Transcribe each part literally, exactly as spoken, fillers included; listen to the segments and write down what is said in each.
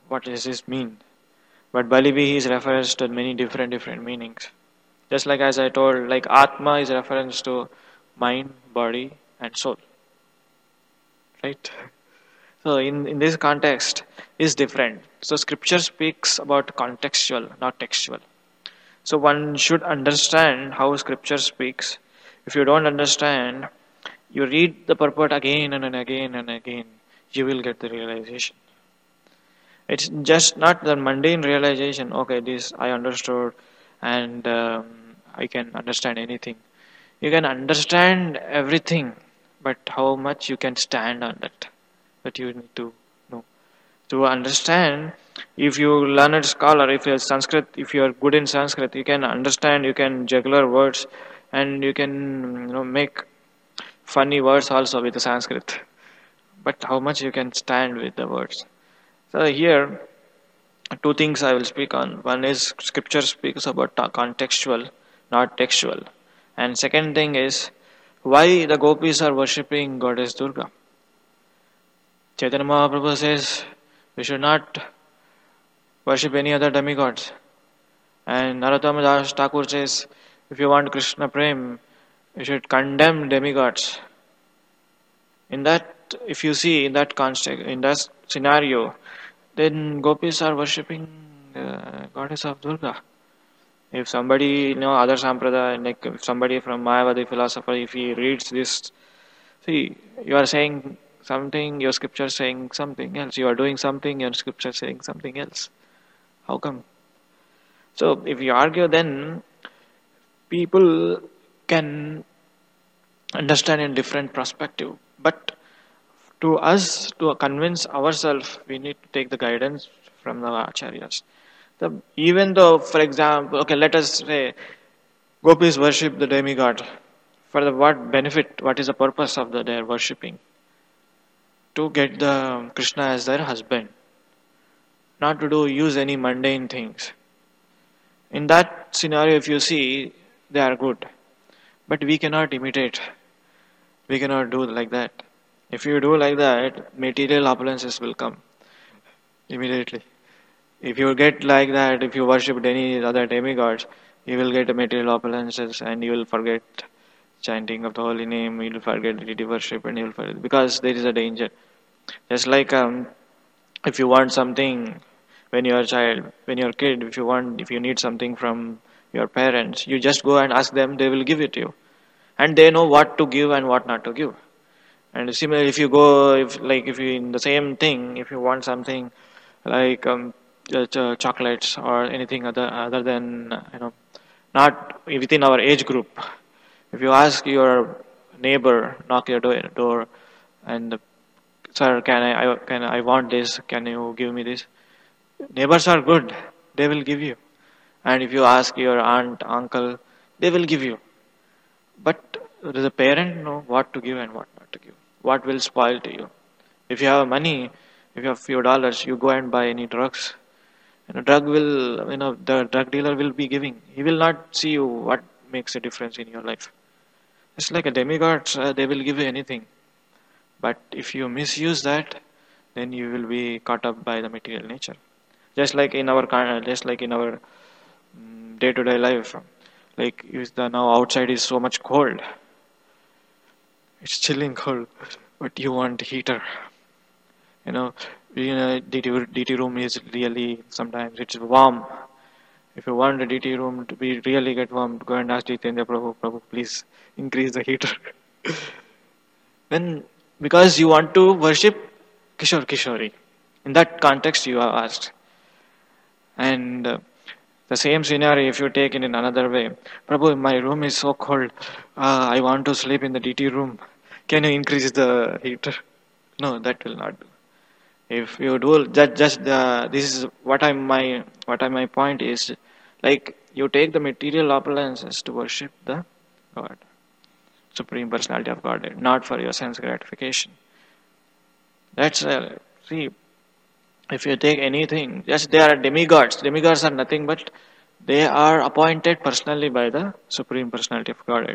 what does this mean? But Balibi is reference to many different different meanings. Just like as I told, like Atma is reference to mind, body, and soul. Right? So in, in this context is different. So scripture speaks about contextual, not textual. So one should understand how scripture speaks. If you don't understand, you read the purport again and again and again, you will get the realization. It's just not the mundane realization, okay, this I understood and um, I can understand anything. You can understand everything, but how much you can stand on that, that you need to know. To understand, if you learn a scholar, if you're Sanskrit, if you are good in Sanskrit, you can understand, you can juggler words, and you can you know make funny words also with the Sanskrit. But how much you can stand with the words. So here, two things I will speak on. One is scripture speaks about contextual, not textual. And second thing is why the gopis are worshipping goddess Durga. Chaitanya Mahaprabhu says we should not worship any other demigods. And Narottama Das Thakur says if you want Krishna Prem, you should condemn demigods. In that, if you see in that context, in that scenario, then gopis are worshipping the goddess of Durga. If somebody, you know, other sampradaya, like if somebody from Mayavadi philosopher, if he reads this, see, you are saying something, your scripture is saying something else. You are doing something, your scripture is saying something else. How come? So if you argue, then people can understand in different perspective. But to us, to convince ourselves, we need to take the guidance from the acharyas. The, even though, for example, okay, let us say gopis worship the demigod. For the what benefit? What is the purpose of the, their worshipping? To get the Krishna as their husband, not to do use any mundane things. In that scenario, if you see, they are good, but we cannot imitate. We cannot do like that. If you do like that, material opulences will come immediately. If you get like that, if you worship any other demigods, you will get material opulences and you will forget chanting of the holy name, you will forget deity worship, and you will forget, because there is a danger. Just like um, if you want something when you are a child, when you are a kid, if you want, if you need something from your parents, you just go and ask them, they will give it to you. And they know what to give and what not to give. And similarly, if you go, if like if you in the same thing, if you want something like um, ch- ch- chocolates or anything other other than uh, you know, not within our age group. If you ask your neighbor, knock your door, door and sir, can I, I can I want this? Can you give me this? Neighbors are good; they will give you. And if you ask your aunt, uncle, they will give you. But the parent know what to give and what not to give. What will spoil to you? If you have money, if you have few dollars, you go and buy any drugs. You know, drug will, you know, the drug dealer will be giving. He will not see you what makes a difference in your life. It's like a demigod, uh, they will give you anything. But if you misuse that, then you will be caught up by the material nature. Just like in our, kind- just like in our day to day life, like is the now outside is so much cold. It's chilling cold, but you want heater. You know, you know, D T, D T room is really sometimes it's warm. If you want the D T room to be really get warm, go and ask Jitendra Prabhu, Prabhu, please increase the heater. Then, because you want to worship Kishore Kishori, in that context you are asked. And uh, the same scenario, if you take it in another way, Prabhu, my room is so cold. Uh, I want to sleep in the D T room. Can you increase the heater? No, that will not do. If you do that, just the, this is what I'm my what I my point is, like you take the material opulences to worship the God, Supreme Personality of Godhead, not for your sense gratification. That's uh, see, if you take anything, yes, they are demigods. Demigods are nothing but they are appointed personally by the Supreme Personality of Godhead,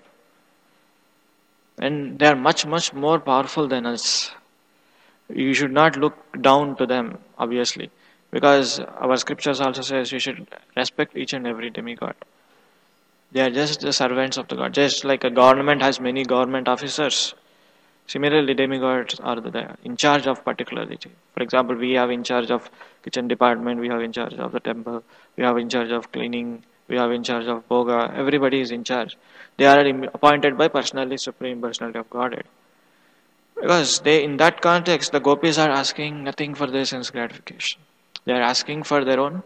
and they are much much more powerful than us. You should not look down to them, obviously. Because our scriptures also says we should respect each and every demigod. They are just the servants of the God. Just like a government has many government officers, similarly demigods are the, the in charge of particular region. For example, we have in charge of kitchen department, we have in charge of the temple, we have in charge of cleaning, we have in charge of boga. Everybody is in charge. They are appointed by personally supreme personality of Godhead. Because they, in that context, the gopis are asking nothing for their sense gratification. They are asking for their own,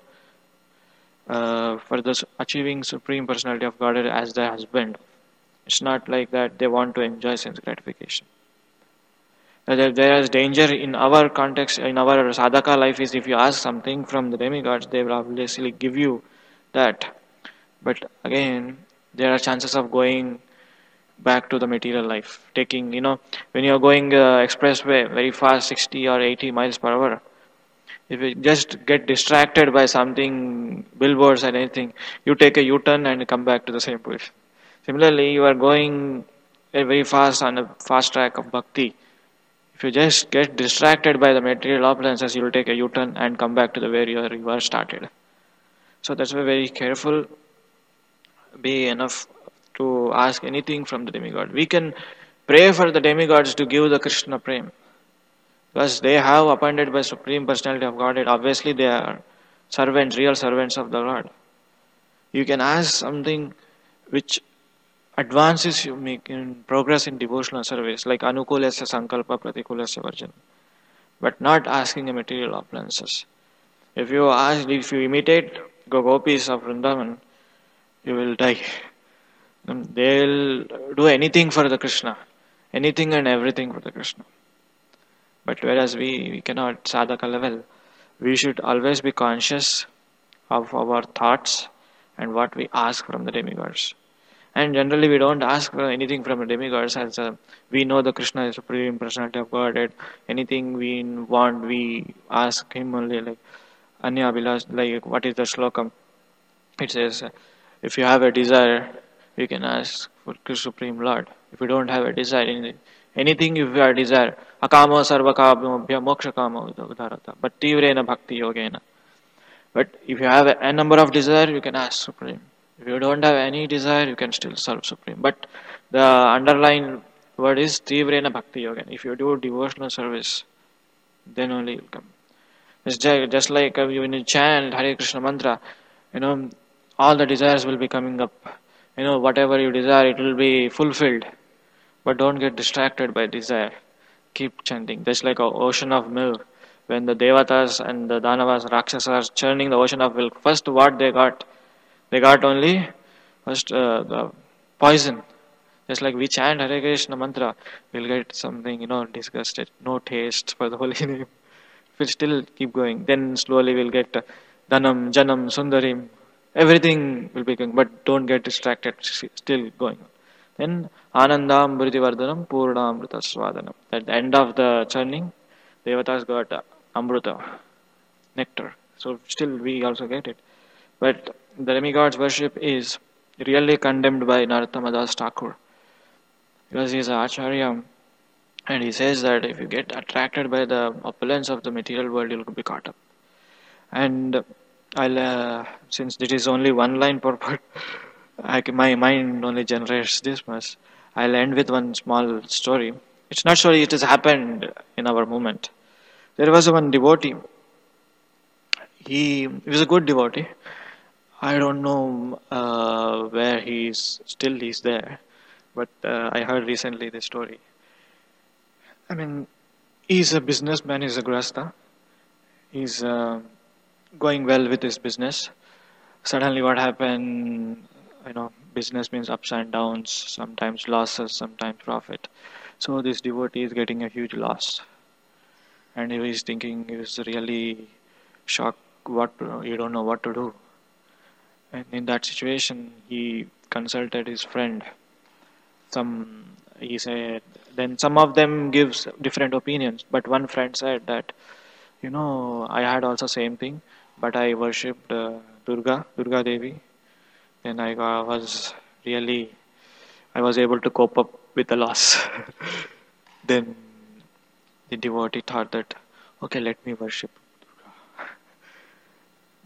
uh, for the achieving supreme personality of Godhead as their husband. It's not like that they want to enjoy sense gratification. Uh, There, there is danger in our context, in our sadhaka life is if you ask something from the demigods, they will obviously give you that. But again, there are chances of going back to the material life. Taking, you know, when you're going uh, expressway very fast, sixty or eighty miles per hour, if you just get distracted by something, billboards and anything, you take a U-turn and come back to the same place. Similarly, you are going uh, very fast on a fast track of bhakti. If you just get distracted by the material opulences, you will take a U-turn and come back to the where you, are, you were started. So that's why very careful. Be enough to ask anything from the demigod. We can pray for the demigods to give the Krishna prem. Because they have appointed by Supreme Personality of Godhead. Obviously they are servants, real servants of the Lord. You can ask something which advances you make in progress in devotional service, like anukulasya sankalpa pratikulasya varjan, but not asking a material opulences. If you ask, if you imitate the gopis of Vrindavan, you will die. They'll do anything for the Krishna, anything and everything for the Krishna. But whereas we, we cannot sadhaka level, we should always be conscious of our thoughts and what we ask from the demigods. And generally, we don't ask for anything from the demigods, as uh, we know the Krishna is supreme personality of Godhead. Anything we want, we ask him only. Like Anya Abhilash, like what is the slokam? It says, uh, if you have a desire, you can ask for the Supreme Lord. If you don't have a desire, anything, anything if you have a desire, akamo sarvakabhyam moksha kamo udharata, but tivrena bhakti yogena. But if you have a, a number of desire, you can ask Supreme. If you don't have any desire, you can still serve Supreme. But the underlying word is Tivrena Bhakti Yoga. If you do devotional service, then only you'll come. It's just, just like uh, when you chant Hare Krishna mantra, you know, all the desires will be coming up. You know, whatever you desire, it will be fulfilled. But don't get distracted by desire. Keep chanting. Just like an ocean of milk. When the Devatas and the Danavas, Rakshasas are churning the ocean of milk, first what they got? They got only first uh, the poison. Just like we chant Hare Krishna mantra, we'll get something, you know, disgusted, no taste for the holy name. We'll still keep going. Then slowly we'll get uh, Dhanam, Janam, Sundarim. Everything will be going, but don't get distracted, still going on. Then Anandam Vardhanam Purnamrita Swadanam. At the end of the churning, Devatas got uh, Amrita, nectar. So still we also get it. But the demigods worship is really condemned by Narottama Das Thakur. Because he is an Acharya and he says that if you get attracted by the opulence of the material world, you'll be caught up. And I'll, uh, since it is only one line purport, I can, my mind only generates this much. I'll end with one small story. It's not story, it has happened in our movement. There was one devotee. He, he was a good devotee. I don't know uh, where he's still he's there, but uh, I heard recently the story. I mean, he's a businessman. He's a grasta. He's uh, going well with his business. Suddenly, what happened? You know, business means ups and downs. Sometimes losses, sometimes profit. So this devotee is getting a huge loss, and he was thinking he was really shocked. What you don't know what to do. And in that situation, he consulted his friend. Some he said, then some of them gives different opinions. But one friend said that, you know, I had also same thing, but I worshipped uh, Durga, Durga Devi. Then I uh, was really, I was able to cope up with the loss. Then the devotee thought that, okay, let me worship Durga.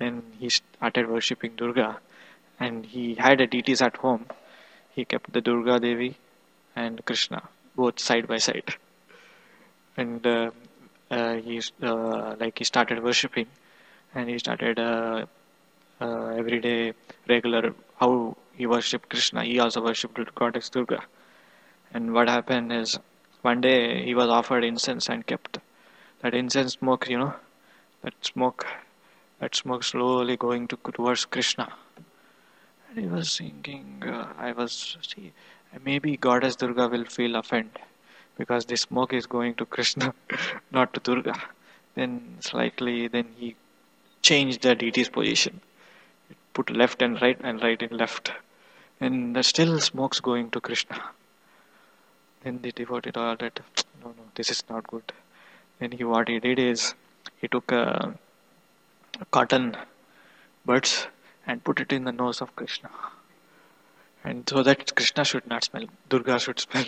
Then he started worshipping Durga, and he had a deities at home. He kept the Durga Devi and Krishna both side by side, and uh, uh, he uh, like he started worshipping, and he started uh, uh, every day regular how he worshipped Krishna. He also worshipped goddess Durga. And what happened is one day he was offered incense and kept that incense smoke, you know, that smoke, that smoke slowly going to towards Krishna. And he was thinking, uh, I was see, maybe goddess Durga will feel offended because the smoke is going to Krishna, not to Durga. Then slightly, then he changed the deity's position. Put left and right and right and left, and the still smoke's going to Krishna. Then the devotee thought that no, no, this is not good. Then he what he did is he took a, a cotton buds and put it in the nose of Krishna, and so that Krishna should not smell, Durga should smell.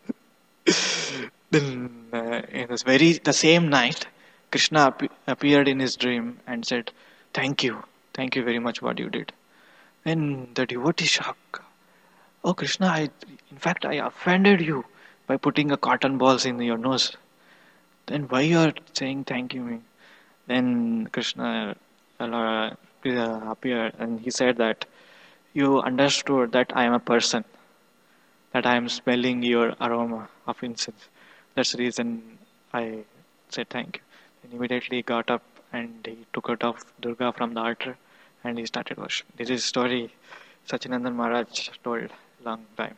Then uh, in this very the same night, Krishna ap- appeared in his dream and said, "Thank you, thank you very much what you did." Then the devotee shocked. Oh Krishna, I in fact I offended you by putting a cotton balls in your nose. Then why you are saying thank you me? Then Krishna uh, uh, appeared and he said that you understood that I am a person, that I am smelling your aroma of incense. That's the reason I said thank you. Then immediately he got up and he took out of Durga from the altar and he started worshiping. This is a story Sachinandan Maharaj told long time.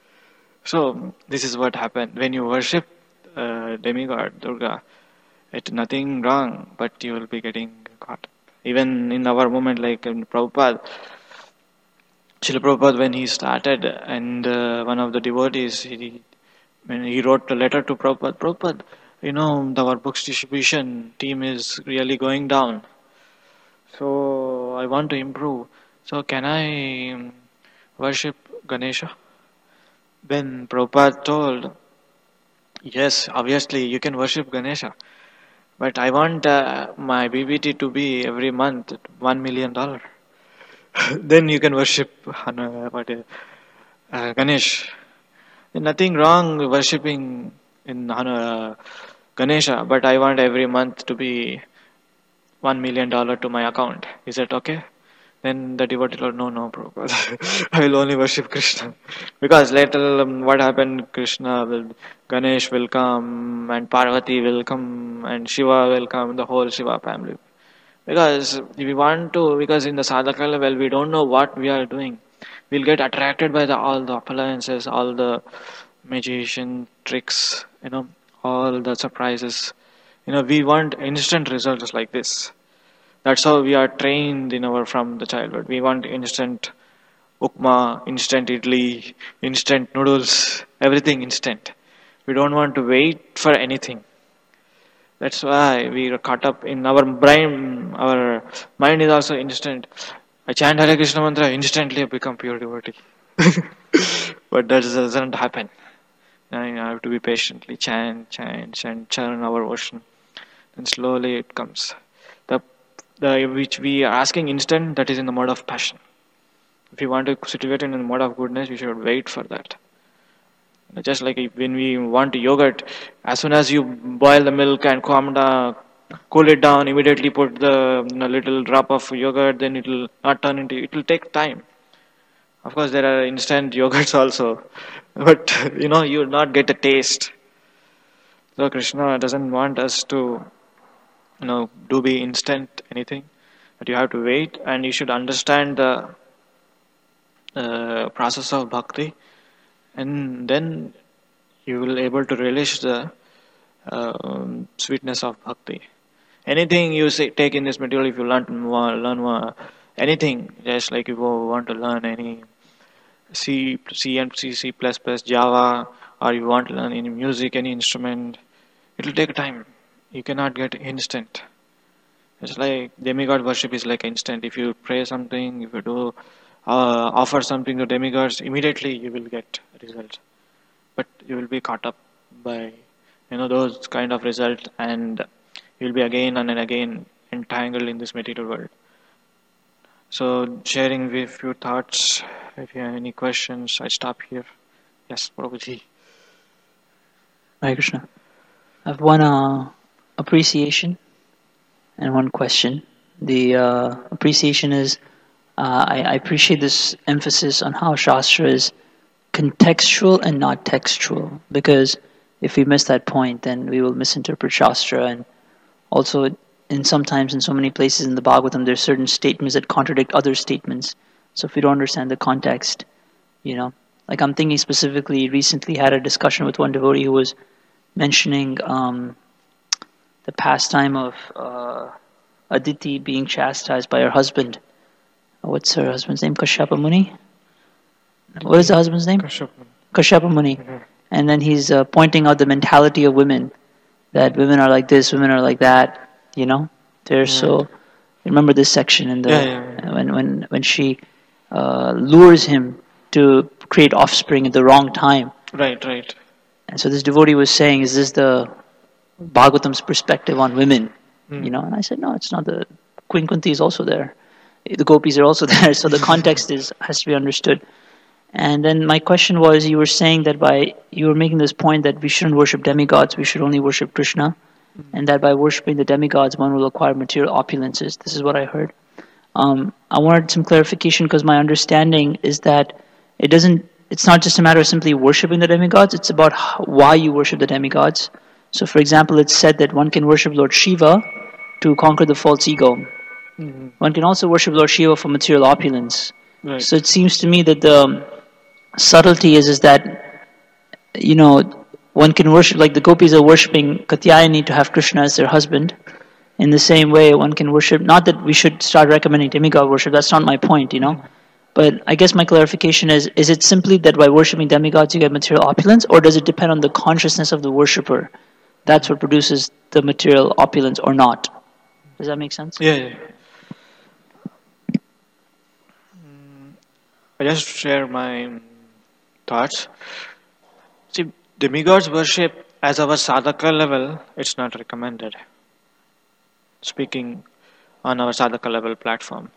So this is what happened when you worship uh, demigod Durga. It's nothing wrong, but you will be getting caught. Even in our moment, like in Prabhupada, Srila Prabhupada, when he started, and uh, one of the devotees, he, when he wrote a letter to Prabhupada, Prabhupada, you know, our books distribution team is really going down. So I want to improve. So can I um, worship Ganesha? Then Prabhupada told, yes, obviously you can worship Ganesha, but I want uh, my B B T to be every month one million dollar. Then you can worship Hanu- what, uh, uh, Ganesh. Nothing wrong worshipping in Hanu- uh, Ganesha, but I want every month to be one million dollar to my account. Is that okay? Then the devotee told, no, no, Prabhupada. I will only worship Krishna. Because later, um, what happened? Krishna will, Ganesh will come, and Parvati will come, and Shiva will come, the whole Shiva family. Because we want to, because in the sadhaka level, we don't know what we are doing. We'll get attracted by the all the appliances, all the magician tricks, you know, all the surprises. You know, we want instant results like this. That's how we are trained in our from the childhood. We want instant upma, instant idli, instant noodles, everything instant. We don't want to wait for anything. That's why we are caught up in our brain. Our mind is also instant. I chant Hare Krishna mantra, instantly I become pure devotee. But that doesn't happen. I have to be patiently chant, chant, chant, churn our ocean, and slowly it comes. The the which we are asking instant, that is in the mode of passion. If you want to situate in the mode of goodness, you should wait for that. Just like when we want yogurt, as soon as you boil the milk and calm down, cool it down, immediately put the you know, little drop of yogurt, then it will not turn into. It will take time. Of course, there are instant yogurts also, but you know you will not get a taste. So Krishna doesn't want us to you know do be instant anything, but you have to wait, and you should understand the uh, process of bhakti, and then you will able to relish the um, sweetness of bhakti. Anything you say, take in this material, if you learn learn uh, anything, just like if you want to learn any C, C and C, C++, Java, or you want to learn any music, any instrument, it will take time. You cannot get instant. It's like demigod worship is like instant. If you pray something, if you do uh, offer something to demigods, immediately you will get result. But you will be caught up by you know those kind of results, and you will be again and again entangled in this material world. So sharing with few thoughts. If you have any questions, I stop here. Yes, Prabhuji. Hare Krishna. I have one uh, appreciation and one question. The uh, appreciation is uh, I, I appreciate this emphasis on how Shastra is contextual and not textual, because if we miss that point, then we will misinterpret Shastra. And also, in sometimes in so many places in the Bhagavatam, there's certain statements that contradict other statements. So if we don't understand the context, you know, like I'm thinking specifically, recently had a discussion with one devotee who was mentioning um, the pastime of uh, Aditi being chastised by her husband. What's her husband's name? Kashyapa Muni? What is the husband's name? Kashyap. Kashyapa Muni. Mhm. And then he's uh, pointing out the mentality of women, that women are like this, women are like that, you know? They're so... Remember this section in the... Yeah, yeah, yeah. When, when, when she uh, lures him to create offspring at the wrong time. Right, right. And so this devotee was saying, is this the Bhagavatam's perspective on women? Mm. You know, and I said, no, it's not. The Queen Kunti is also there. The gopis are also there. So the context is has to be understood. And then my question was, you were saying that by, you were making this point that we shouldn't worship demigods, we should only worship Krishna, and that by worshipping the demigods, one will acquire material opulences. This is what I heard. Um, I wanted some clarification, because my understanding is that it doesn't, it's not just a matter of simply worshipping the demigods, it's about how, why you worship the demigods. So for example, it's said that one can worship Lord Shiva to conquer the false ego. Mm-hmm. One can also worship Lord Shiva for material opulence. Right. So it seems to me that the subtlety is, is that, you know, one can worship, like the gopis are worshipping Katyayani to have Krishna as their husband. In the same way, one can worship, not that we should start recommending demigod worship, that's not my point, you know. But I guess my clarification is, is it simply that by worshipping demigods you get material opulence, or does it depend on the consciousness of the worshipper? That's what produces the material opulence or not. Does that make sense? Yeah, yeah. Mm, I just share my thoughts. See, demigods worship as our sadhaka level, it's not recommended. Speaking on our sadhaka level platform.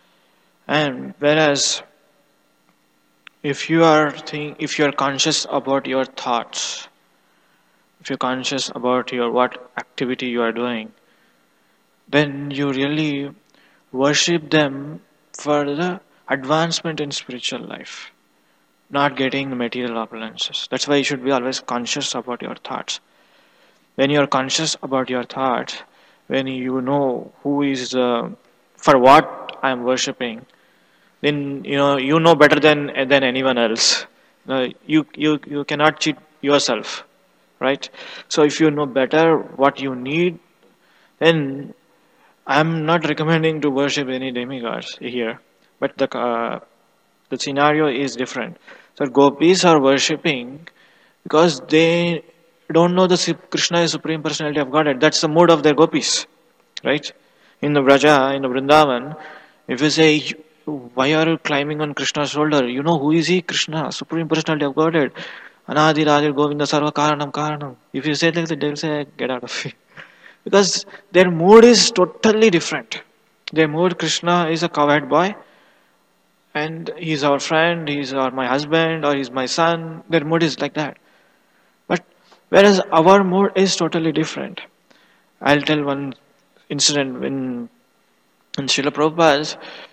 And whereas if you are think, if you are conscious about your thoughts, if you're conscious about your what activity you are doing, then you really worship them for the advancement in spiritual life, not getting material opulences. That's why you should be always conscious about your thoughts. When you are conscious about your thoughts, when you know who is uh, for what I am worshipping, then you know you know better than than anyone else. Uh, you you you cannot cheat yourself, right? So if you know better what you need, then I'm not recommending to worship any demigods here, but the uh, the scenario is different. So gopis are worshipping because they don't know the Krishna is Supreme Personality of Godhead. That's the mood of their gopis, right? In the Vraja, in the Vrindavan, if you say, why are you climbing on Krishna's shoulder? You know who is he? Krishna, Supreme Personality of Godhead. Anadi Radir Govinda Sarva Karanam Karanam. If you say like that, they'll say, get out of here. Because their mood is totally different. Their mood, Krishna is a cowherd boy, and he's our friend, he's our my husband, or he's my son. Their mood is like that. But whereas our mood is totally different. I'll tell one incident when in Srila Prabhupada's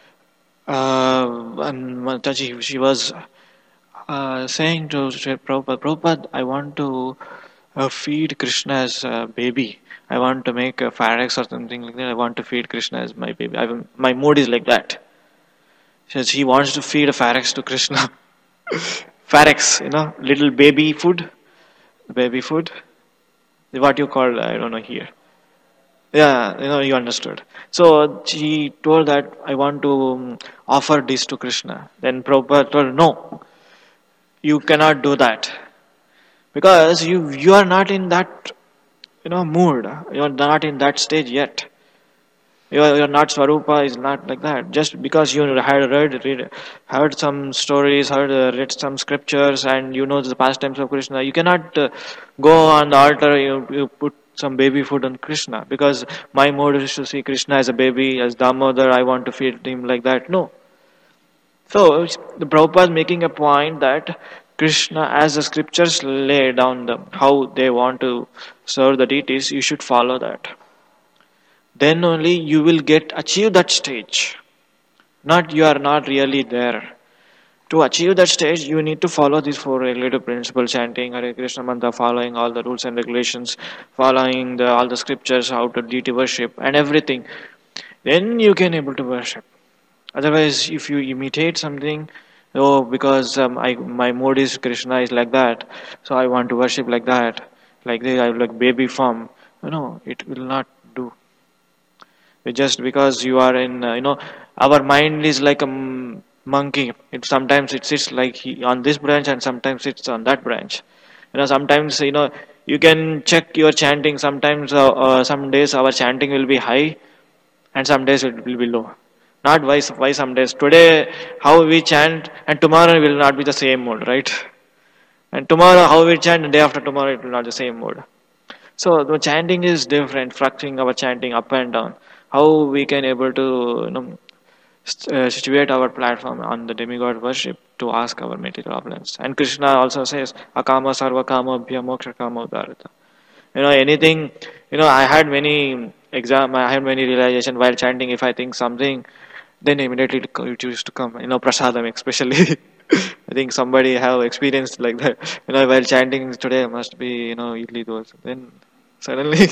uh, and Mataji, she was uh, saying to Srila Prabhupada, Prabhupada, I want to uh, feed Krishna as a baby. I want to make a Pharax or something like that. I want to feed Krishna as my baby. I, my mood is like that. She says he wants to feed a Pharax to Krishna. Pharax, you know, little baby food. Baby food. What you call, I don't know here. Yeah, you know, you understood. So she told that I want to um, offer this to Krishna. Then Prabhupada told, no, you cannot do that. Because you you are not in that, you know, mood. You are not in that stage yet. You are, you are not Swarupa is not like that. Just because you had read, read heard some stories, heard uh, read some scriptures, and you know the pastimes of Krishna, you cannot uh, go on the altar. You, you put some baby food on Krishna because my mode is to see Krishna as a baby, as Damodar, I want to feed him like that. No. So the Prabhupada is making a point that Krishna, as the scriptures lay down the, how they want to serve the deities, you should follow that. Then only you will get achieve that stage. Not you are not really there. To achieve that stage, you need to follow these four regulative principles: chanting Hare Krishna mantra, following all the rules and regulations, following the, all the scriptures, how to deity worship, and everything. Then you can able to worship. Otherwise, if you imitate something, oh, because um, I my mode is Krishna is like that, so I want to worship like that, like this, I like baby form. No, it will not do. Just because you are in, uh, you know, our mind is like a m- monkey. It sometimes it sits like he, on this branch, and sometimes it's on that branch. You know, sometimes you know you can check your chanting. Sometimes, uh, uh, some days our chanting will be high, and some days it will be low. Not why why some days. Today how we chant, and tomorrow will not be the same mode, right? And tomorrow how we chant, and day after tomorrow it will not be the same mode. So the chanting is different, fluctuating our chanting up and down. How we can able to, you know, st- uh, situate our platform on the demigod worship to ask our material opulence. And Krishna also says, "Akama sarva kama bhya moksha kama udarita." You know, anything. You know, I had many exam. I had many realization while chanting. If I think something, then immediately it co- it used to come. You know, prasadam especially. I think somebody have experienced like that. You know, while chanting today must be, you know, idli dosa. Then suddenly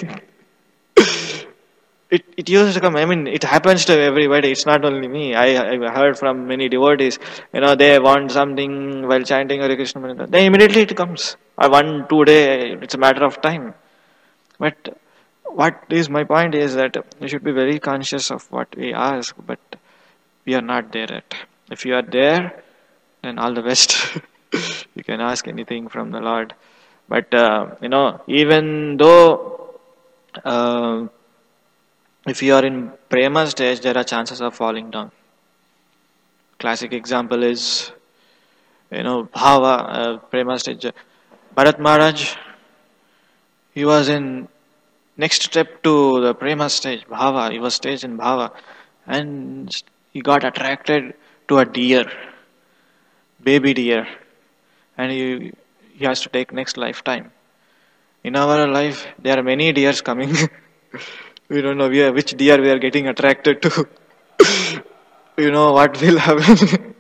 it, it used to come. I mean, it happens to everybody. It's not only me. I I heard from many devotees. You know, they want something while chanting Hare Krishna mantra. Then immediately it comes. I one two day. It's a matter of time. But what is my point is that we should be very conscious of what we ask. But we are not there yet. If you are there, then all the best. You can ask anything from the Lord. But uh, you know, even though uh, if you are in prema stage, there are chances of falling down. Classic example is, you know, bhava, uh, prema stage. Bharat Maharaj, he was in next step to the prema stage, bhava. He was staged in bhava, and he got attracted to a deer, baby deer, and he he has to take next lifetime. In our life, there are many deers coming. We don't know we are, which deer we are getting attracted to. You know what will happen.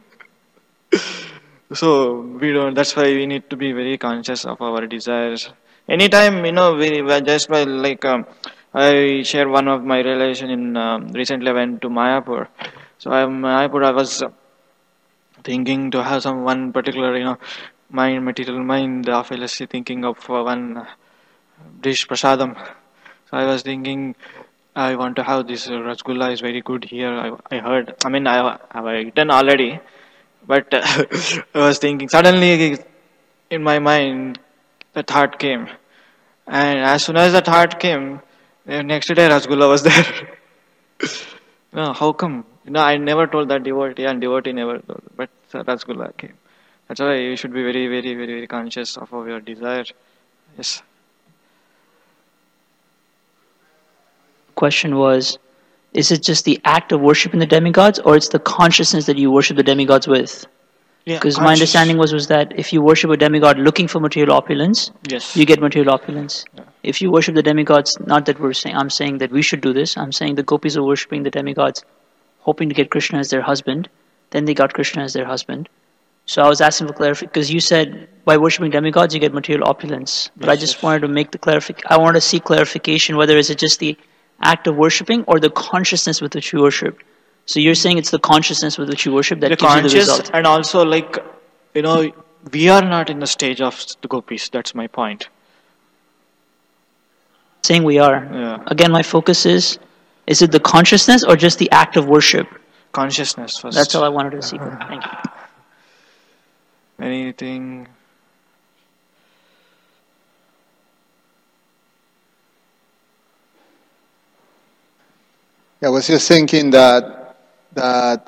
So we don't. That's why we need to be very conscious of our desires. Anytime, you know, we we just by like um, I share one of my relation in um, recently I went to Mayapur. So I'm Mayapur. I was uh, thinking to have some one particular, you know, mind material mind of L S C, thinking of uh, one dish prasadam. So I was thinking I want to have this uh, rasgulla is very good here. I, I heard. I mean I have eaten already, but uh, I was thinking suddenly in my mind the thought came, and as soon as the thought came, the next day rasgulla was there. No, how come? You know, I never told that devotee, and devotee never told, but rasgulla came. That's why you should be very, very, very, very conscious of your desire. Yes. Question was, is it just the act of worshiping the demigods, or it's the consciousness that you worship the demigods with? Yeah, Because my conscious. understanding was was that if you worship a demigod looking for material opulence, Yes. you get material opulence. If you worship the demigods, not that we're saying, I'm saying that we should do this. I'm saying the gopis are worshiping the demigods, hoping to get Krishna as their husband. Then they got Krishna as their husband. So I was asking for clarification because you said by worshiping demigods you get material opulence. But I Yes, just yes. wanted to make the clarification. I wanted to see clarification whether is it just the act of worshiping or the consciousness with which you worship. So you're saying it's the consciousness with which you worship that The gives you the conscious, result. and also like, you know, we are not in the stage of the gopis. That's my point. Saying we are. Yeah. Again, my focus is: is it the consciousness or just the act of worship? Consciousness first. That's all I wanted to see. Thank you. Anything? I was just thinking that that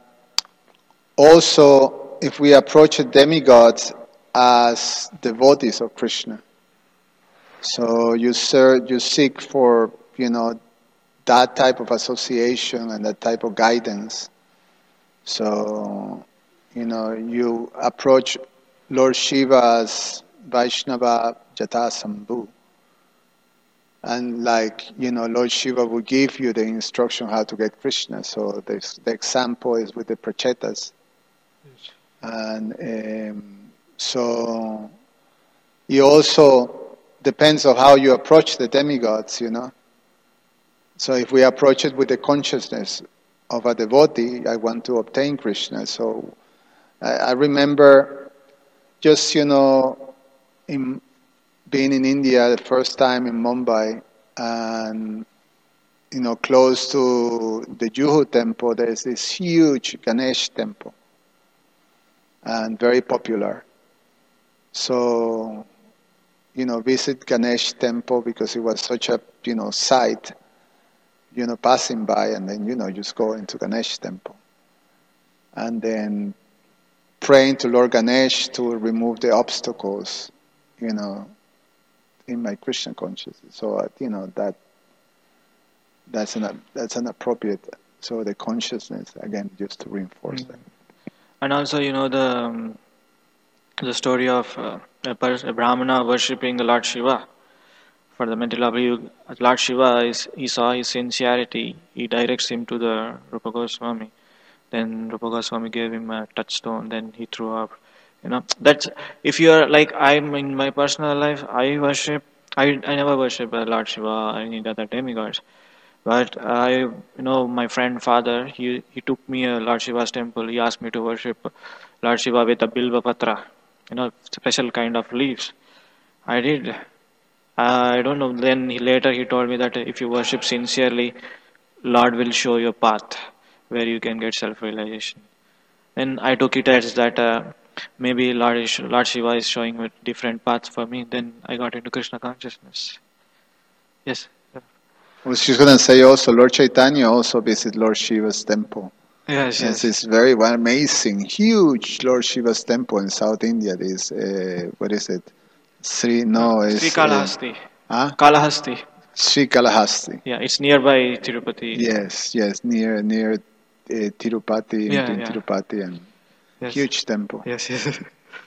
also if we approach the demigods as devotees of Krishna, So you search, you seek for, you know, that type of association and that type of guidance. So, you know, you approach Lord Shiva as Vaishnava Jatasambhu. And like, you know, Lord Shiva will give you the instruction how to get Krishna. So this, the example is with the prachetas. And um, so it also depends on how you approach the demigods, you know. So if we approach it with the consciousness of a devotee, I want to obtain Krishna. So I, I remember just, you know, in being in India the first time in Mumbai, and, you know, close to the Juhu temple, there's this huge Ganesh temple, and very popular. So, you know, visit Ganesh temple because it was such a, you know, sight, you know, passing by, and then, you know, just go into Ganesh temple. And then praying to Lord Ganesh to remove the obstacles, you know, in my Krishna consciousness. So, uh, you know, that that's an that's an appropriate, so the consciousness, again, just to reinforce Mm. that. And also, you know, the um, the story of uh, a, pers- a Brahmana worshipping the Lord Shiva for the mental abhi. Lord Shiva is he saw his sincerity. He directs him to the Rupa Goswami. Then Rupa Goswami gave him a touchstone. Then he threw up. You know, that's if you are like I'm in my personal life. I worship. I I never worship uh, Lord Shiva or any other demigods. But I, you know, my friend father, he he took me a Lord Shiva's temple. He asked me to worship Lord Shiva with a bilva patra, you know, special kind of leaves. I did. I don't know. Then he, later he told me that if you worship sincerely, Lord will show you a path where you can get self-realization. Then I took it as that uh, maybe Lord, is, Lord Shiva is showing me different paths for me. Then I got into Krishna consciousness. Yes. I was just going to say also, Lord Chaitanya also visited Lord Shiva's temple. Yes. Yes, Yes. it's very well, amazing, huge Lord Shiva's temple in South India. This, uh, what is it? Sri, no, Sri it's uh, Kalahasti. huh? Kalahasti. Sri Kalahasti. Yeah, it's nearby Tirupati. Yes, yes, near near uh, Tirupati, in, Yeah, in yeah. Tirupati, and Yes. huge temple. Yes, yes.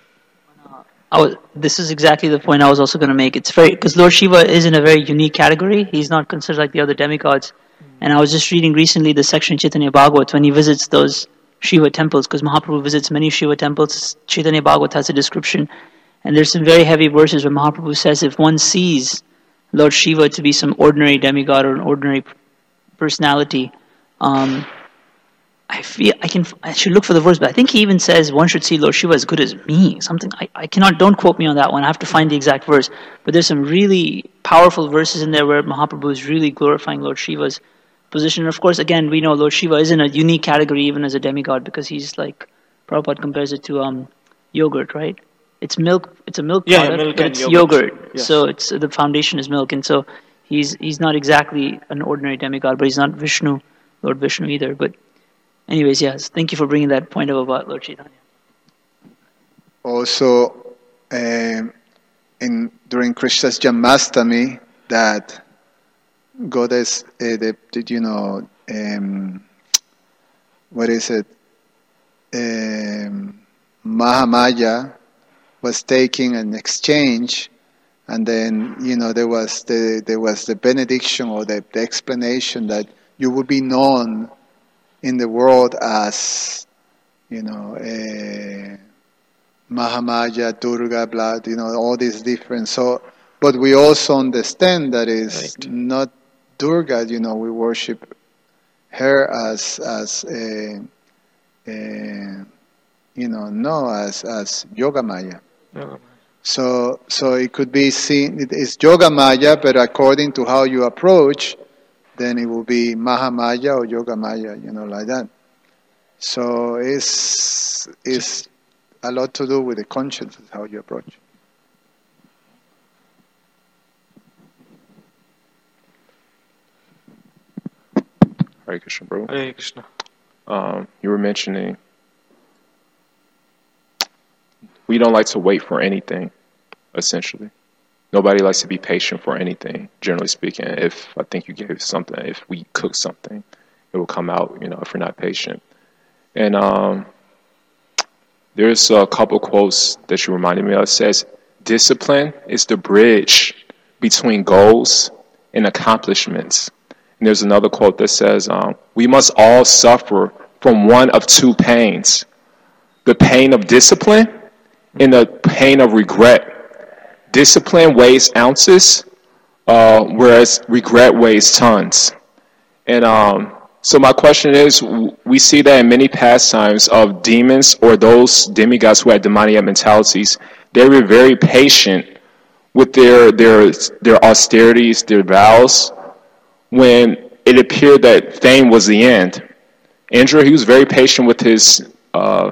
I was, this is exactly the point I was also going to make. It's very because Lord Shiva is in a very unique category. He's not considered like the other demigods. And I was just reading recently the section in Chaitanya Bhagavat when he visits those Shiva temples, because Mahaprabhu visits many Shiva temples. Chaitanya Bhagavat has a description, and there's some very heavy verses where Mahaprabhu says if one sees Lord Shiva to be some ordinary demigod or an ordinary personality, um, I feel I can I should look for the verse, but I think he even says one should see Lord Shiva as good as me. Something I, I cannot don't quote me on that one. I have to find the exact verse. But there's some really powerful verses in there where Mahaprabhu is really glorifying Lord Shiva's position. And of course, again, we know Lord Shiva is in a unique category even as a demigod because he's like Prabhupada compares it to um yogurt, right? It's milk. It's a milk Yeah, yeah, product, milk but and it's yogurt. yogurt. Yes. So it's the foundation is milk, and so he's he's not exactly an ordinary demigod, but he's not Vishnu, Lord Vishnu either. But anyways, yes, thank you for bringing that point up about Lord Chaitanya. Also, um, in during Krishna's Janmastami, that goddess, uh, the, did you know, um, what is it? Um, Mahamaya was taking an exchange, and then, you know, there was the there was the benediction or the, the explanation that you would be known in the world as, you know, uh, Mahamaya, Durga, blah, you know, all these different. So, but we also understand that is Right. not Durga. You know, we worship her as as a, a you know, no, as as Yogamaya. Yogamaya. So, so it could be seen. It is Yogamaya, but according to how you approach, then it will be Mahamaya or Yogamaya. You know, like that. So it's it's a lot to do with the conscience, how you approach. Hare Krishna, bro. Hare Krishna. Um, you were mentioning we don't like to wait for anything, essentially. nobody likes to be patient for anything, generally speaking. If I think you gave something, if we cook something, it will come out, you know, if we're not patient. And um, there's a couple quotes that you reminded me of. It says, discipline is the bridge between goals and accomplishments. And there's another quote that says, um, we must all suffer from one of two pains, the pain of discipline and the pain of regret. Discipline weighs ounces, uh, whereas regret weighs tons. And um, so my question is, we see that in many pastimes of demons or those demigods who had demoniac mentalities, they were very patient with their their their austerities, their vows, when it appeared that fame was the end. Indra, he was very patient with his uh,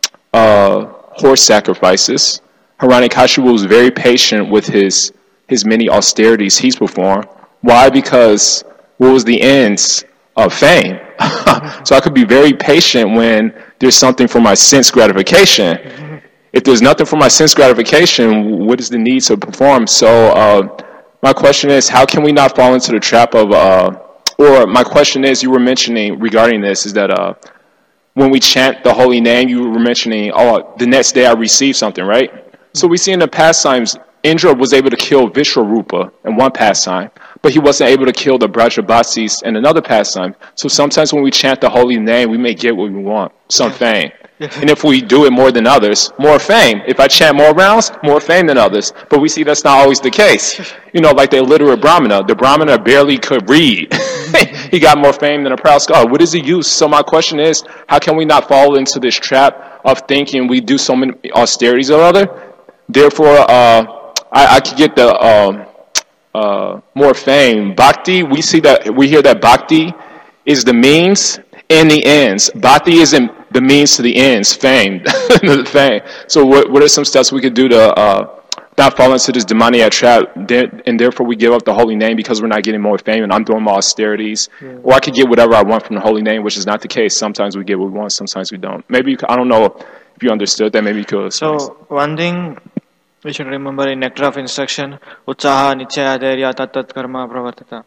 uh, horse sacrifices. Hiranyakashipu was very patient with his his many austerities he's performed. Why? Because what was the ends of fame? So I could be very patient when there's something for my sense gratification. If there's nothing for my sense gratification, what is the need to perform? So uh, my question is, how can we not fall into the trap of, uh, or my question is, you were mentioning regarding this, is that uh, when we chant the holy name, you were mentioning, oh, the next day I received something, right? So we see in the pastimes, Indra was able to kill Vishwarupa in one pastime, but he wasn't able to kill the Brajabasis in another pastime. So sometimes when we chant the holy name, we may get what we want, some fame. And if we do it more than others, more fame. If I chant more rounds, more fame than others. But we see that's not always the case. You know, like the illiterate Brahmana. The Brahmana barely could read. He got more fame than a proud scholar. What is the use? So my question is, how can we not fall into this trap of thinking we do so many austerities or other? Therefore, uh, I, I could get the um, uh, more fame. Bhakti, we see that, we hear that Bhakti is the means and the ends. Bhakti isn't the means to the ends, fame. fame. So what, what are some steps we could do to uh, not fall into this demoniac trap, and therefore we give up the holy name because we're not getting more fame and I'm doing my austerities? Yeah. Or I could get whatever I want from the holy name, which is not the case. Sometimes we get what we want, sometimes we don't. Maybe, you could, I don't know if you understood that, maybe you could. So one thing we should remember in Nectar of Instruction, Utsaha, Nichaya, Dhairya, Tat Tat Karma, Pravartata.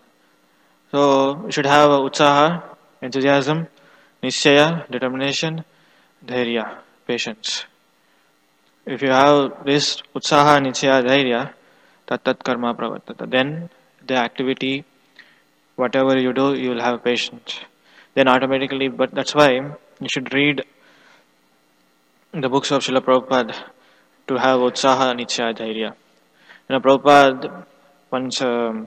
So we should have Utsaha, enthusiasm, Nichaya, determination, Dhairya, patience. If you have this Utsaha, Nichaya, Dhairya, Tat Tat Karma, Pravartata, then the activity, whatever you do, you will have patience. Then automatically, but that's why you should read the books of Srila Prabhupada to have Utsaha, Nichaya, Dhairya. You know, Prabhupada once, um,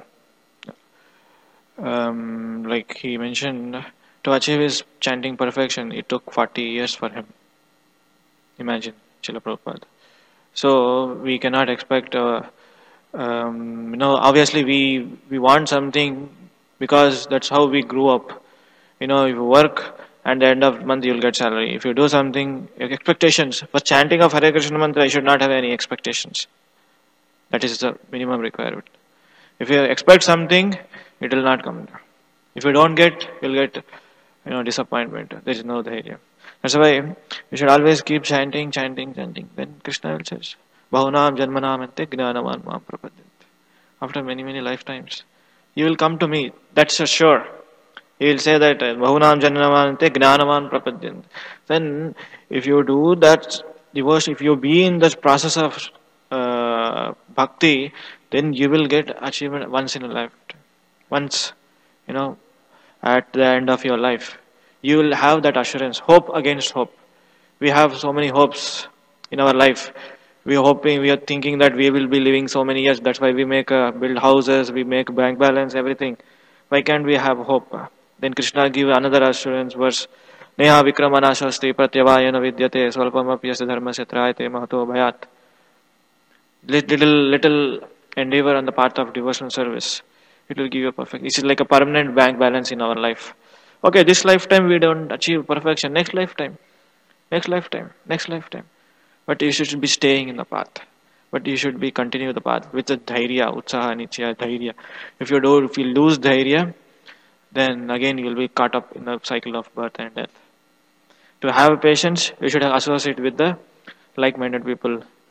um, like he mentioned, to achieve his chanting perfection, it took forty years for him. Imagine, Srila Prabhupada. So we cannot expect, uh, um, you know, obviously we, we want something because that's how we grew up. You know, if you work, and the end of the month you will get salary. If you do something, expectations. For chanting of Hare Krishna mantra, I should not have any expectations. That is the minimum requirement. If you expect something, it will not come. If you don't get, you'll get, you know, disappointment. There is no dhairya. That's why you should always keep chanting, chanting, chanting. Then Krishna will say, Bahunam janmanam ante gnanavan mam prapadyant. After many, many lifetimes, you will come to me. That's for sure. He will say that Bahunam Jannamanante Gnanaman Prapadyant. Then if you do that devotion, if you be in the process of uh, bhakti, then you will get achievement once in a lifetime. Once, you know, at the end of your life. You will have that assurance. Hope against hope. We have so many hopes in our life. We are hoping, we are thinking that we will be living so many years. That's why we make uh, build houses, we make bank balance, everything. Why can't we have hope? Then Krishna give another assurance verse. Neha vikramanashasti pratyavayana vidyate swalpamapyasya dharmasya trayate mahato bhayat. Little, little endeavor on the path of devotional service. It will give you a perfect. This is like a permanent bank balance in our life. Okay, this lifetime we don't achieve perfection. Next lifetime. Next lifetime. Next lifetime. But you should be staying in the path. But you should be continue the path with the dhairya, utsaha, nichaya, dhairya. If you do, if you lose dhairya, then again you will be caught up in the cycle of birth and death. To have patience, you should associate with the like-minded people.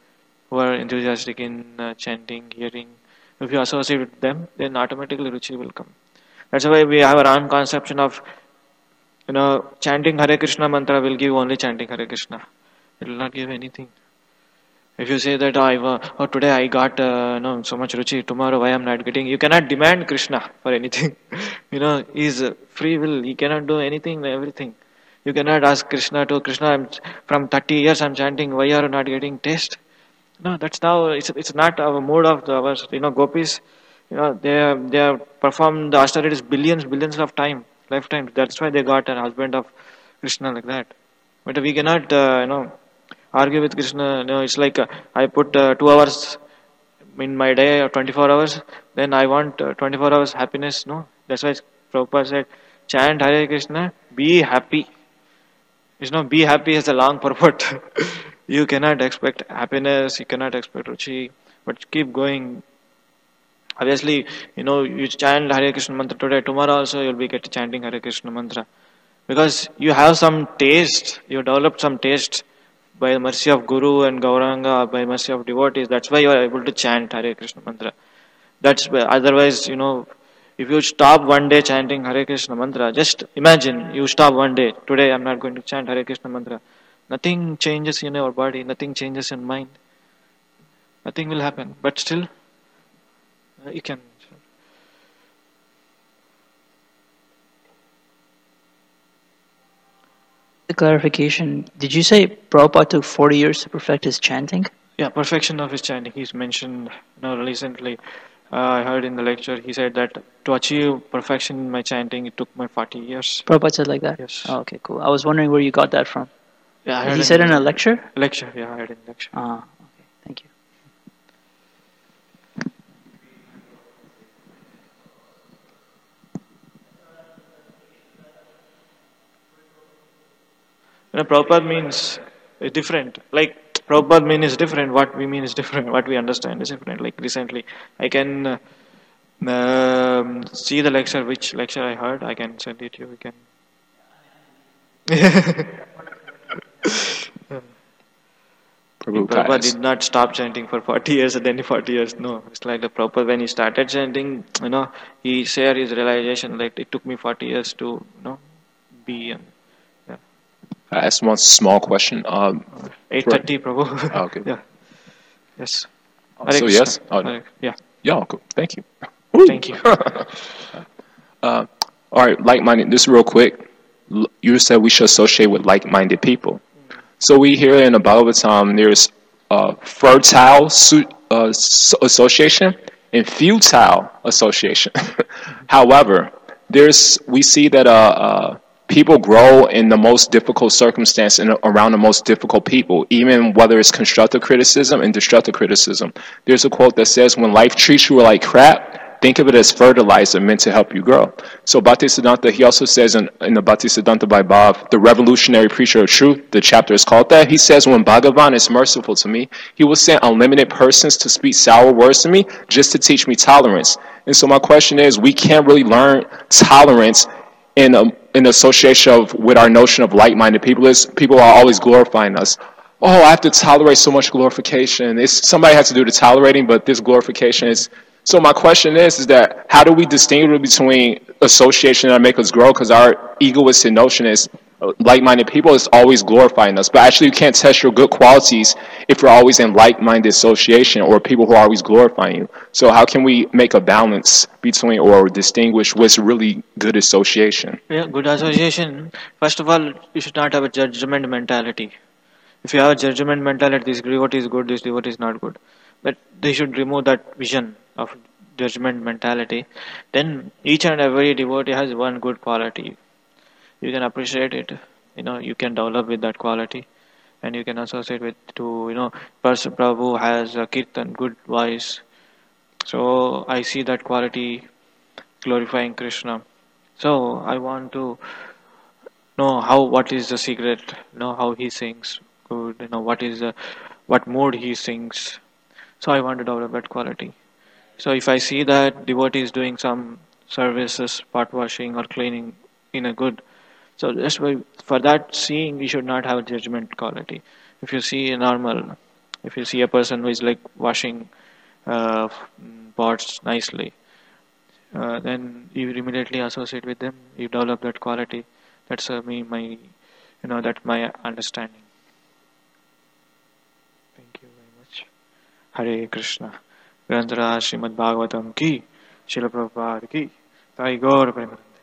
who are enthusiastic in uh, chanting, hearing. If you associate with them, then automatically ruchi will come. That's why we have our own conception of, you know, chanting Hare Krishna mantra will give only chanting Hare Krishna. It will not give anything. If you say that, oh, I, wa- oh today I got uh, no, so much ruchi, tomorrow why I am not getting, you cannot demand Krishna for anything. you know, he is free will, he cannot do anything, everything. You cannot ask Krishna to, Krishna, I'm, from thirty years I'm chanting, why are you not getting taste? No, that's now, it's, it's not our mood of the, our, you know, gopis, you know, they have, they have performed the austerities billions, billions of time, lifetimes. That's why they got an husband of Krishna like that. But we cannot, uh, you know, argue with Krishna. No, it's like uh, I put uh, two hours in my day or twenty-four hours, then I want uh, twenty-four hours happiness. No, that's why Prabhupada said, chant Hare Krishna, be happy. It's not be happy as a long purport. you cannot expect happiness, you cannot expect ruchi, but keep going. Obviously, you know, you chant Hare Krishna mantra today, tomorrow also you'll be getting chanting Hare Krishna mantra. Because you have some taste, you developed some taste by the mercy of Guru and Gauranga, by mercy of devotees. That's why you are able to chant Hare Krishna mantra. That's why, otherwise, you know, if you stop one day chanting Hare Krishna mantra, just imagine you stop one day. Today I'm not going to chant Hare Krishna mantra. Nothing changes in your body, nothing changes in mind. Nothing will happen. But still, uh, you can. The clarification, did you say Prabhupada took forty years to perfect his chanting? Yeah, perfection of his chanting. He's mentioned, you know, recently. Uh, I heard in the lecture, he said that to achieve perfection in my chanting, it took my forty years. Prabhupada said like that? Yes. Oh, okay, cool. I was wondering where you got that from. Yeah, I heard he in said in the a lecture? Lecture, yeah, I heard in lecture. Ah, okay, thank you. You know, Prabhupada means uh, different. Like, Prabhupada mean is different. What we mean is different. What we understand is different. Like, recently, I can uh, um, see the lecture, which lecture I heard. I can send it to you. We can. Prabhu Prabhupada class. did not stop chanting for forty years and then forty years. No, it's like the Prabhupada, when he started chanting, you know, he shared his realization, like, it took me forty years to, you know, be. Um, yeah. I asked one small question. Um, eight thirty, Prabhu. Oh, okay. yeah. Yes. Oh, Hare so Krishna. yes? Oh, no. Hare- Yeah. Yeah, cool. Thank you. Thank you. Uh, all right, like-minded. This real quick. L- You said we should associate with like-minded people. So we hear in the Bhagavatam there's uh, fertile su- uh, s- association and futile association. However, there's we see that uh, uh, people grow in the most difficult circumstance and around the most difficult people, even whether it's constructive criticism and destructive criticism. There's a quote that says, "When life treats you like crap, think of it as fertilizer meant to help you grow." So Bhaktisiddhanta, he also says in, in the Bhaktisiddhanta by Bhav, the revolutionary preacher of truth, the chapter is called that. He says, when Bhagavan is merciful to me, he will send unlimited persons to speak sour words to me just to teach me tolerance. And so my question is, we can't really learn tolerance in a, in association of with our notion of like-minded people. Is people are always glorifying us. Oh, I have to tolerate so much glorification. It's somebody has to do the tolerating, but this glorification is. So my question is, is that how do we distinguish between association that make us grow? Because our egoistic notion is uh, like-minded people is always glorifying us, but actually you can't test your good qualities if you're always in like-minded association or people who are always glorifying you. So how can we make a balance between or distinguish what's really good association? Yeah, good association. First of all, you should not have a judgment mentality. If you have a judgment mentality, this devotee is good, this devotee is not good. But they should remove that vision of judgment mentality. Then each and every devotee has one good quality. You can appreciate it. You know, you can develop with that quality, and you can associate with to you know, person Prabhu has a kirtan, good voice. So I see that quality glorifying Krishna. So I want to know how what is the secret, know how he sings good, you know what is the what mode he sings. So I want to develop that quality. So if I see that devotee is doing some services, pot washing or cleaning in a good, so just by, for that seeing we should not have a judgment quality. If you see a normal, If you see a person who is like washing uh, pots nicely, uh, then you immediately associate with them. You develop that quality. That's uh, me, my, you know, that's my understanding. Thank you very much. Hare Krishna. Granthara Srimad Bhagavatam ki, Srila Prabhupada ki, Sai Gaur Premanand.